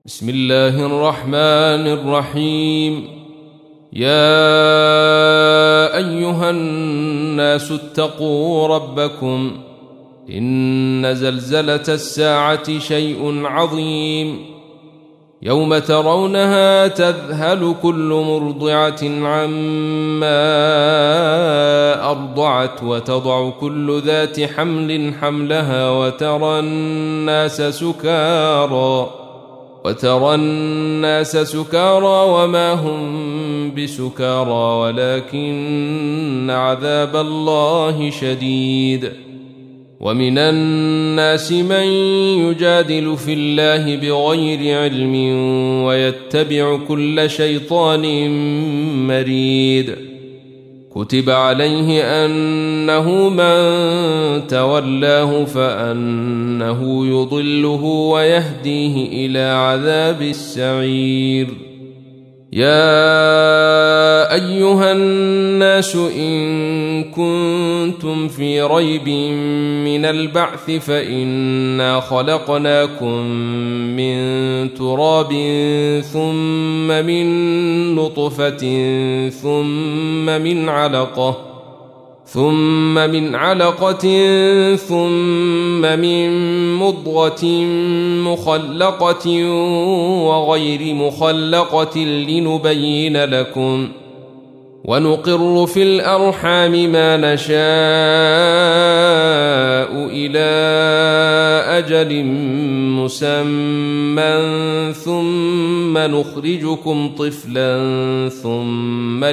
بسم الله الرحمن الرحيم. يا أيها الناس اتقوا ربكم إن زلزلة الساعة شيء عظيم يوم ترونها تذهل كل مرضعة عما أرضعت وتضع كل ذات حمل حملها وترى الناس سكارى وما هم بسكارى ولكن عذاب الله شديد. ومن الناس من يجادل في الله بغير علم ويتبع كل شيطان مريد. كتب عليه أنه من تولاه فأنه يضله ويهديه إلى عذاب السعير. يا أيها الناس إن كنتم في ريب من البعث فإنا خلقناكم من تراب ثم من نطفة ثم من علقة ثم من مضغة مخلقة وغير مخلقة لنبين لكم ونقر في الأرحام ما نشاء إلى أجل مسمى ثم نخرجكم طفلا ثم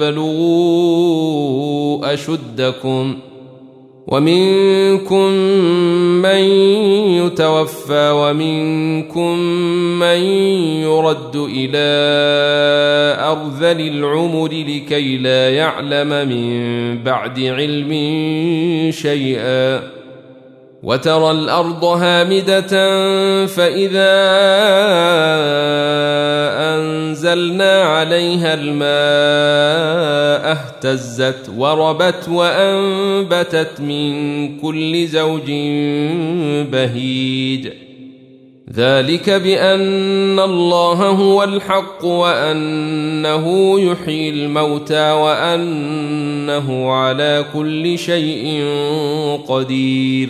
لتبلغوا أشدكم ومنكم من يتوفى ومنكم من يرد إلى أرذل العمر لكي لا يعلم من بعد علم شيئا. وترى الأرض هامدة فإذا أنزلنا عليها الماء اهتزت وربت وأنبتت من كل زوج بهيج. ذلك بأن الله هو الحق وأنه يحيي الموتى وأنه على كل شيء قدير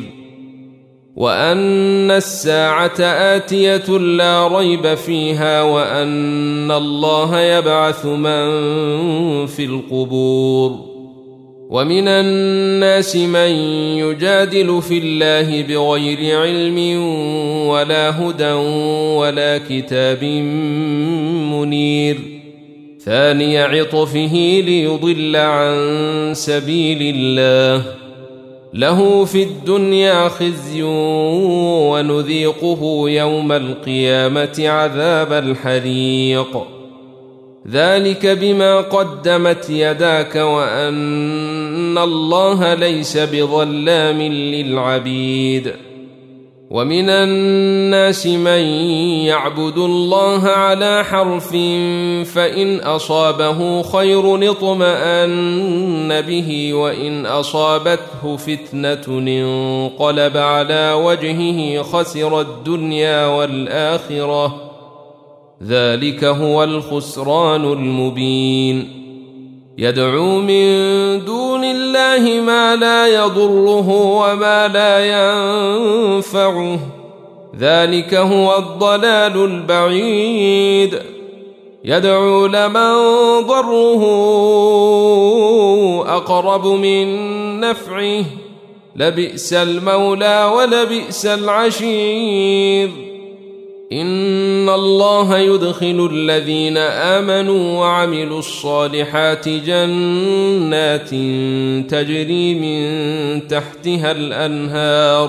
وأن الساعة آتية لا ريب فيها وأن الله يبعث من في القبور. ومن الناس من يجادل في الله بغير علم ولا هدى ولا كتاب منير ثاني عطفه ليضل عن سبيل الله له في الدنيا خزي ونذيقه يوم القيامة عذاب الحريق. ذلك بما قدمت يداك وأن الله ليس بظلام للعبيد. ومن الناس من يعبد الله على حرف فإن أصابه خير اطمأن به وإن أصابته فتنة انقلب على وجهه خسر الدنيا والآخرة ذلك هو الخسران المبين. يدعو من دون الله ما لا يضره وما لا ينفعه ذلك هو الضلال البعيد. يدعو لمن ضره أقرب من نفعه لبئس المولى ولبئس العشير. إن الله يدخل الذين آمنوا وعملوا الصالحات جنات تجري من تحتها الأنهار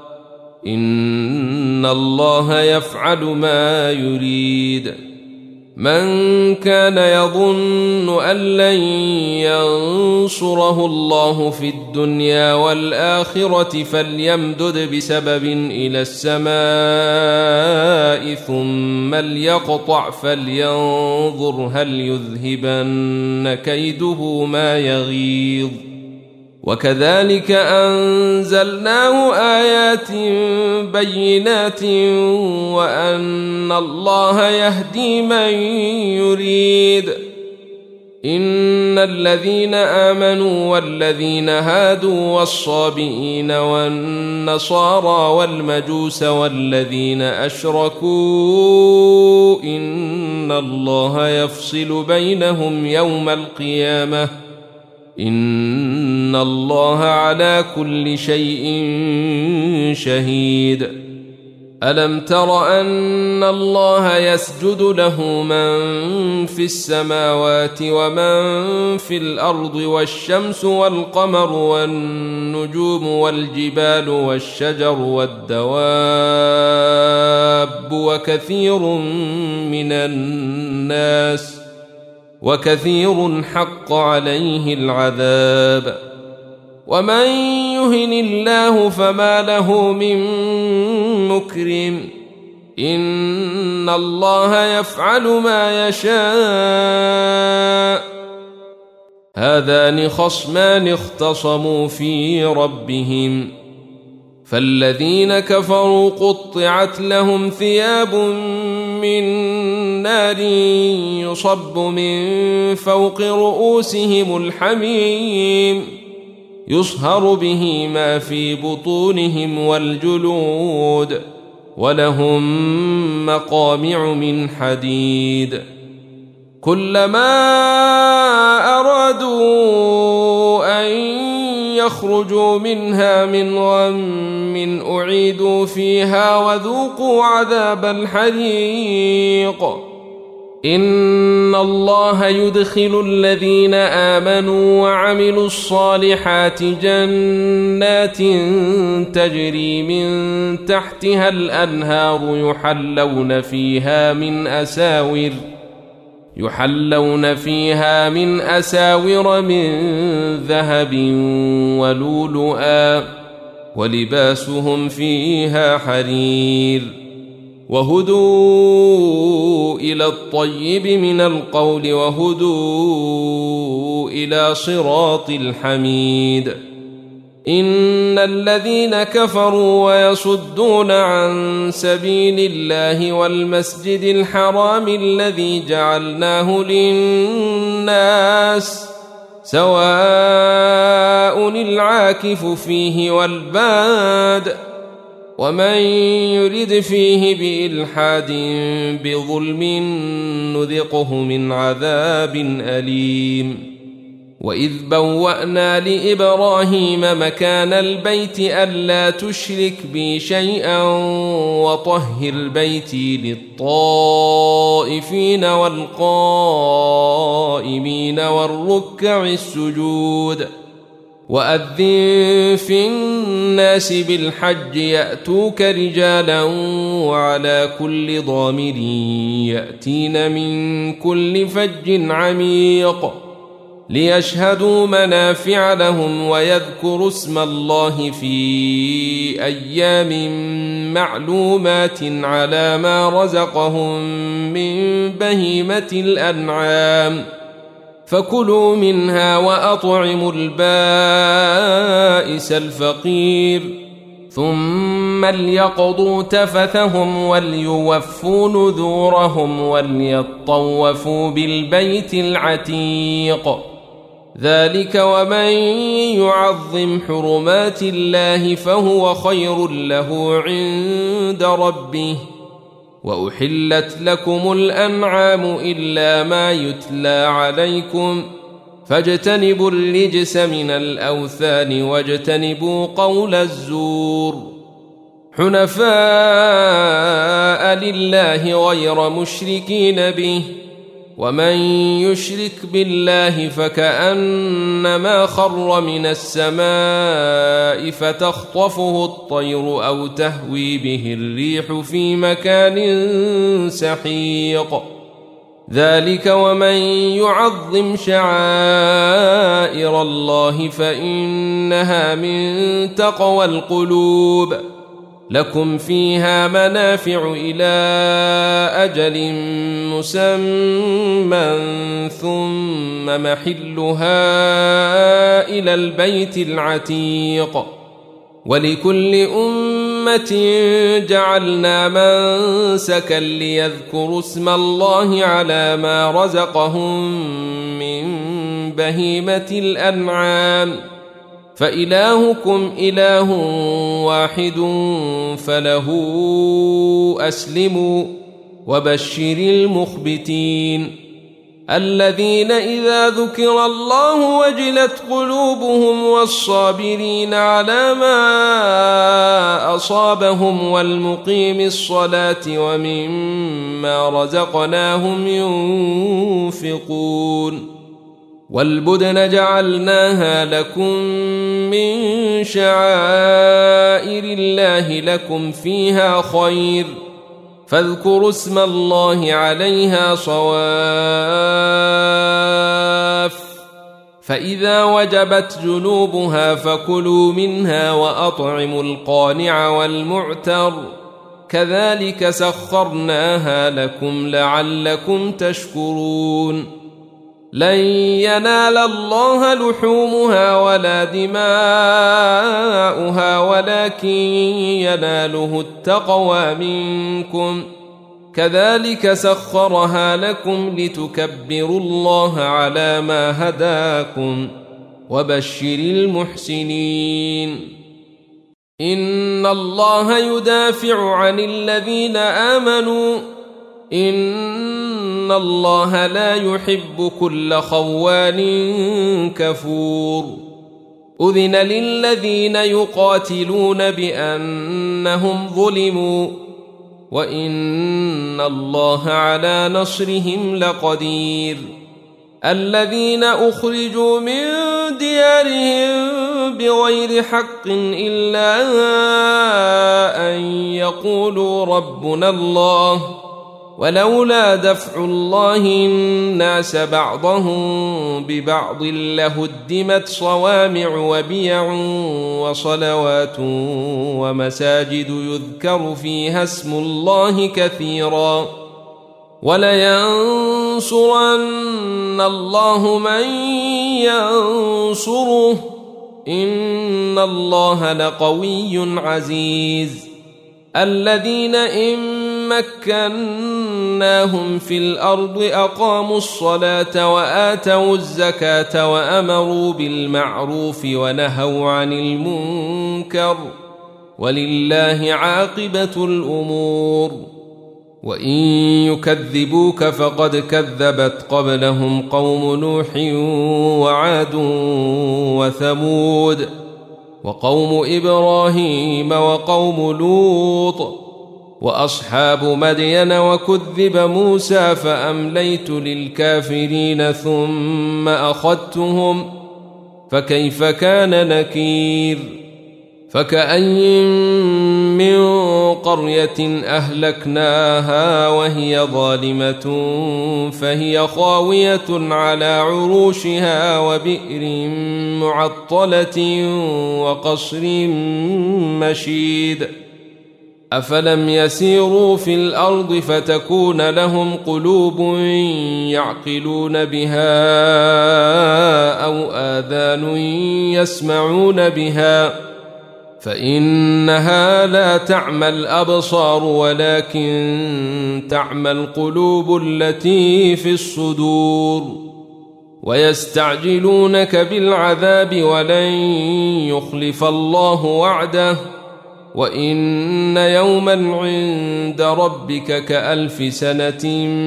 إن الله يفعل ما يريد. من كان يظن أن لن ينصره الله في الدنيا والآخرة فليمدد بسبب إلى السماء ثم ليقطع فلينظر هل يذهبن كيده ما يغيظ وكذلك أنزلناه آيات بينات وأن الله يهدي من يريد. إن الذين آمنوا والذين هادوا والصابئين والنصارى والمجوس والذين أشركوا إن الله يفصل بينهم يوم القيامة إن الله على كل شيء شهيد. ألم تر أن الله يسجد له من في السماوات ومن في الأرض والشمس والقمر والنجوم والجبال والشجر والدواب وكثير حق عليه العذاب. ومن يهن الله فما له من مكرم إن الله يفعل ما يشاء. هذان خصمان اختصموا في ربهم فالذين كفروا قطعت لهم ثياب من نار يصب من فوق رؤوسهم الحميم يصهر به ما في بطونهم والجلود ولهم مقامع من حديد كلما أرادوا أن يخرجوا منها من غم أعيدوا فيها وذوقوا عذاب الحريق. إن الله يدخل الذين آمنوا وعملوا الصالحات جنات تجري من تحتها الأنهار يحلون فيها من أساور من ذهب ولؤلؤا ولباسهم فيها حرير وهدوا إلى الطيب من القول وهدوا إلى صراط الحميد. إن الذين كفروا ويصدون عن سبيل الله والمسجد الحرام الذي جعلناه للناس سواء العاكف فيه والباد ومن يرد فيه بإلحاد بظلم نذقه من عذاب أليم. وإذ بوأنا لإبراهيم مكان البيت ألا تشرك بي شيئا وطهر بيتي للطائفين والقائمين والركع السجود. وأذن في الناس بالحج يأتوك رجالا وعلى كل ضامر يأتين من كل فج عميق ليشهدوا منافع لهم ويذكروا اسم الله في أيام معلومات على ما رزقهم من بهيمة الأنعام فكلوا منها وأطعموا البائس الفقير ثم ليقضوا تفثهم وليوفوا نذورهم وليطوفوا بالبيت العتيق. ذلك ومن يعظم حرمات الله فهو خير له عند ربه. وأحلت لكم الأنعام إلا ما يتلى عليكم فاجتنبوا الرجس من الأوثان واجتنبوا قول الزور حنفاء لله غير مشركين به ومن يشرك بالله فكأنما خر من السماء فتخطفه الطير أو تهوي به الريح في مكان سحيق. ذلك ومن يعظم شعائر الله فإنها من تقوى القلوب. لكم فيها منافع إلى أجل مسمى ثم محلها إلى البيت العتيق ولكل أمة جعلنا منسكا ليذكروا اسم الله على ما رزقهم من بهيمة الأنعام فإلهكم إله واحد فله أسلموا وبشر المخبتين الذين إذا ذكر الله وجلت قلوبهم والصابرين على ما أصابهم والمقيم الصلاة ومما رزقناهم ينفقون والبدن جعلناها لكم من شعائر الله لكم فيها خير فاذكروا اسم الله عليها صواف فإذا وجبت جنوبها فكلوا منها وأطعموا القانع والمعتر كذلك سخرناها لكم لعلكم تشكرون لن ينال الله لحومها ولا دماؤها ولكن يناله التقوى منكم كذلك سخرها لكم لتكبروا الله على ما هداكم وبشر المحسنين إن الله يدافع عن الذين آمنوا إن الله لا يحب كل خوان كفور أذن للذين يقاتلون بأنهم ظلموا وإن الله على نصرهم لقدير الذين أخرجوا من ديارهم بغير حق إلا أن يقولوا ربنا الله ولولا دفع الله الناس بعضهم ببعض لهدمت صوامع وبيع وصلوات ومساجد يذكر فيها اسم الله كثيرا ولينصرن الله من ينصره إن الله لقوي عزيز الذين إن مكناهم في الأرض أقاموا الصلاة وآتوا الزكاة وأمروا بالمعروف ونهوا عن المنكر ولله عاقبة الأمور وإن يكذبوك فقد كذبت قبلهم قوم نوح وعاد وثمود وقوم إبراهيم وقوم لوط وأصحاب مدين وكذب موسى فأمليت للكافرين ثم أخذتهم فكيف كان نكير فكأي من قرية أهلكناها وهي ظالمة فهي خاوية على عروشها وبئر معطلة وقصر مشيد أفلم يسيروا في الأرض فتكون لهم قلوب يعقلون بها أو آذان يسمعون بها فإنها لا تعمى الأبصار ولكن تعمى القلوب التي في الصدور ويستعجلونك بالعذاب ولن يخلف الله وعده وإن يوما عند ربك كألف سنة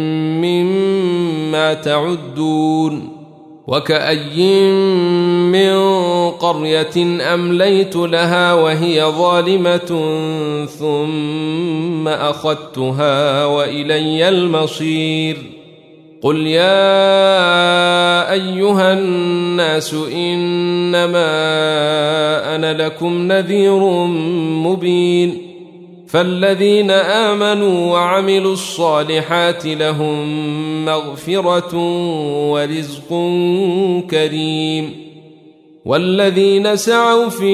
مما تعدون وكأي من قرية أمليت لها وهي ظالمة ثم أخذتها وإلي المصير قل يا أيها الناس إنما أنا لكم نذير مبين فالذين آمنوا وعملوا الصالحات لهم مغفرة ورزق كريم والذين سعوا في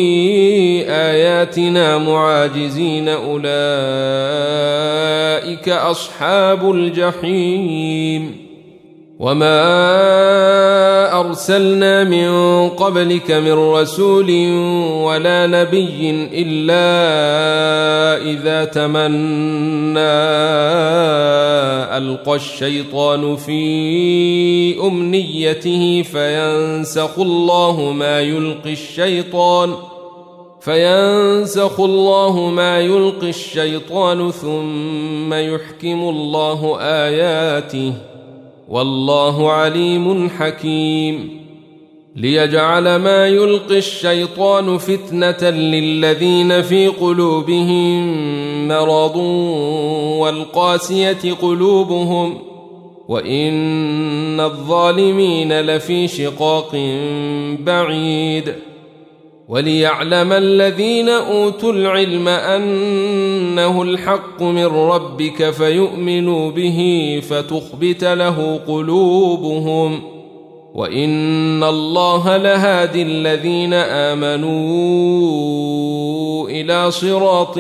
آياتنا معاجزين أولئك أصحاب الجحيم وما أرسلنا من قبلك من رسول ولا نبي إلا إذا تمنى ألقى الشيطان في أمنيته فينسخ الله ما يلقي الشيطان ثم يحكم الله آياته والله عليم حكيم ليجعل ما يلقي الشيطان فتنة للذين في قلوبهم مرض والقاسية قلوبهم وإن الظالمين لفي شقاق بعيد وليعلم الذين أوتوا العلم أنه الحق من ربك فيؤمنوا به فتخبت له قلوبهم وإن الله لهادي الذين آمنوا إلى صراط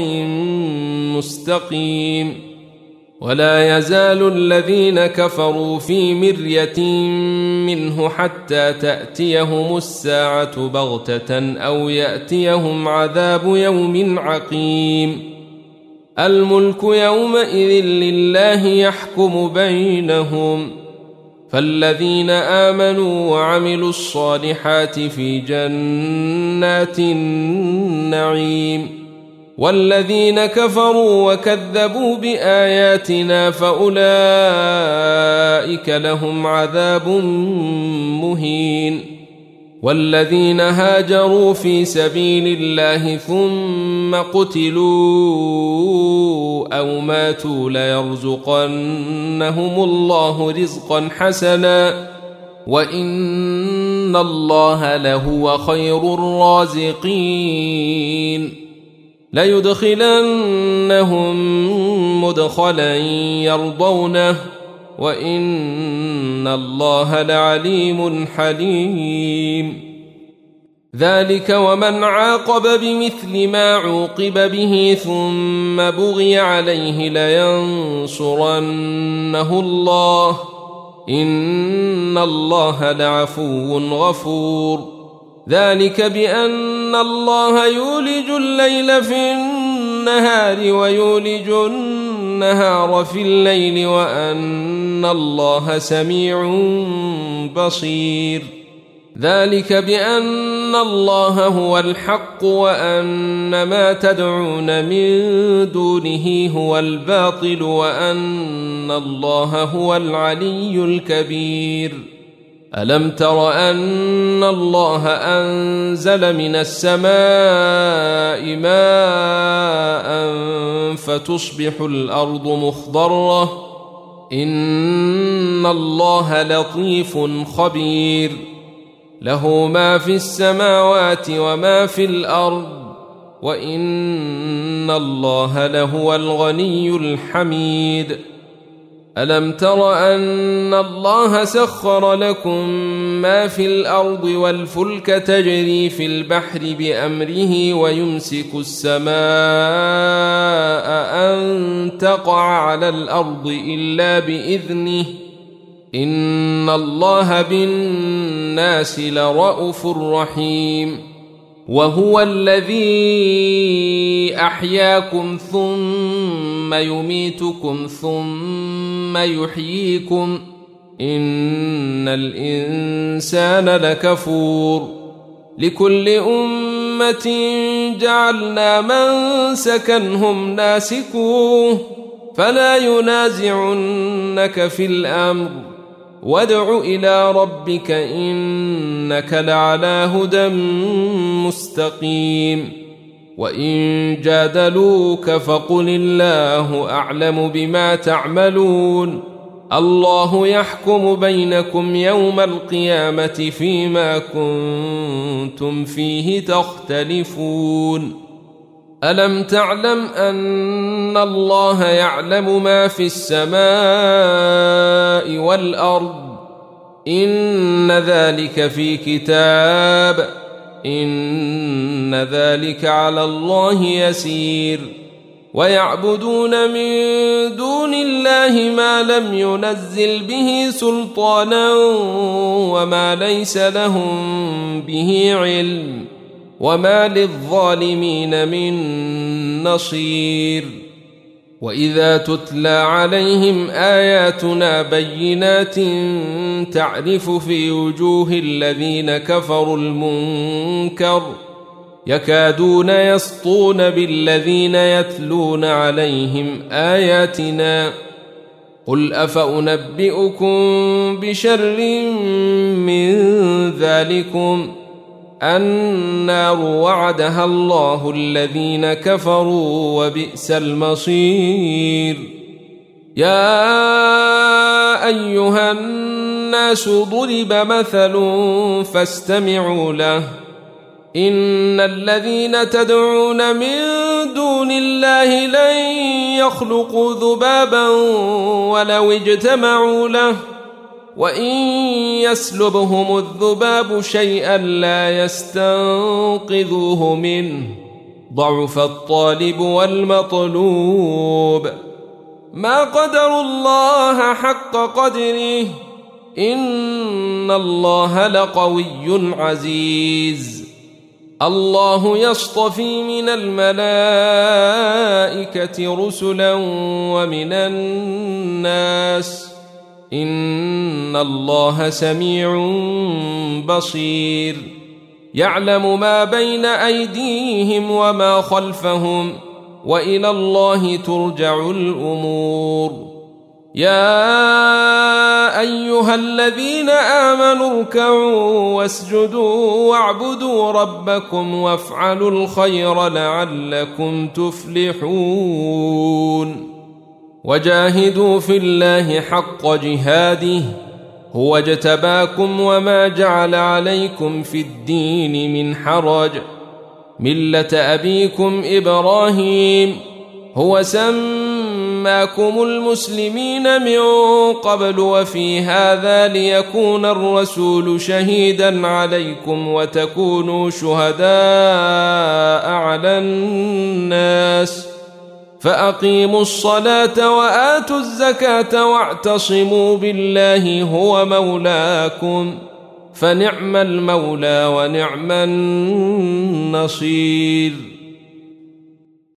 مستقيم ولا يزال الذين كفروا في مرية منه حتى تأتيهم الساعة بغتة أو يأتيهم عذاب يوم عقيم الملك يومئذ لله يحكم بينهم فالذين آمنوا وعملوا الصالحات في جنات النعيم والذين كفروا وكذبوا بآياتنا فأولئك لهم عذاب مهين والذين هاجروا في سبيل الله ثم قتلوا أو ماتوا ليرزقنهم الله رزقا حسنا وإن الله لهو خير الرازقين ليدخلنهم مدخلا يرضونه وإن الله لعليم حليم ذلك ومن عاقب بمثل ما عوقب به ثم بغي عليه لينصرنه الله إن الله لعفو غفور ذلك بأن الله يولج الليل في النهار ويولج النهار في الليل وأن الله سميع بصير ذلك بأن الله هو الحق وأن ما تدعون من دونه هو الباطل وأن الله هو العلي الكبير ألم تر أن الله أنزل من السماء ماء فتصبح الأرض مخضرة إن الله لطيف خبير له ما في السماوات وما في الأرض وإن الله لهو الغني الحميد ألم تر أن الله سخر لكم ما في الأرض والفلك تجري في البحر بأمره ويمسك السماء أن تقع على الأرض إلا بإذنه إن الله بالناس لرءوف رحيم وهو الذي أحياكم ثم يميتكم ثم يحييكم إن الإنسان لكفور لكل أمة جعلنا منسكا هم ناسكوه فلا ينازعنك في الأمر وادع إلى ربك إنك لعلى هدى مستقيم وإن جادلوك فقل الله أعلم بما تعملون الله يحكم بينكم يوم القيامة فيما كنتم فيه تختلفون ألم تعلم أن الله يعلم ما في السماء والأرض إن ذلك في كتاب إن ذلك على الله يسير ويعبدون من دون الله ما لم ينزل به سلطانا وما ليس لهم به علم وما للظالمين من نصير وإذا تتلى عليهم آياتنا بينات تعرف في وجوه الذين كفروا المنكر يكادون يسطون بالذين يتلون عليهم آياتنا قل أفأنبئكم بشر من ذلكم النار وعدها الله الذين كفروا وبئس المصير يا أيها الناس ضرب مثل فاستمعوا له إن الذين تدعون من دون الله لن يخلقوا ذبابا ولو اجتمعوا له وإن يسلبهم الذباب شيئا لا يستنقذوه منه ضعف الطالب والمطلوب ما قدروا الله حق قدره إن الله لقوي عزيز الله يصطفي من الملائكة رسلا ومن الناس إن الله سميع بصير يعلم ما بين أيديهم وما خلفهم وإلى الله ترجع الأمور يا أيها الذين آمنوا اركعوا واسجدوا واعبدوا ربكم وافعلوا الخير لعلكم تفلحون وجاهدوا في الله حق جهاده هو اجتباكم وما جعل عليكم في الدين من حرج ملة أبيكم إبراهيم هو سماكم المسلمين من قبل وفي هذا ليكون الرسول شهيدا عليكم وتكونوا شهداء على الناس فأقيموا الصلاة وآتوا الزكاة واعتصموا بالله هو مولاكم فنعم المولى ونعم النصير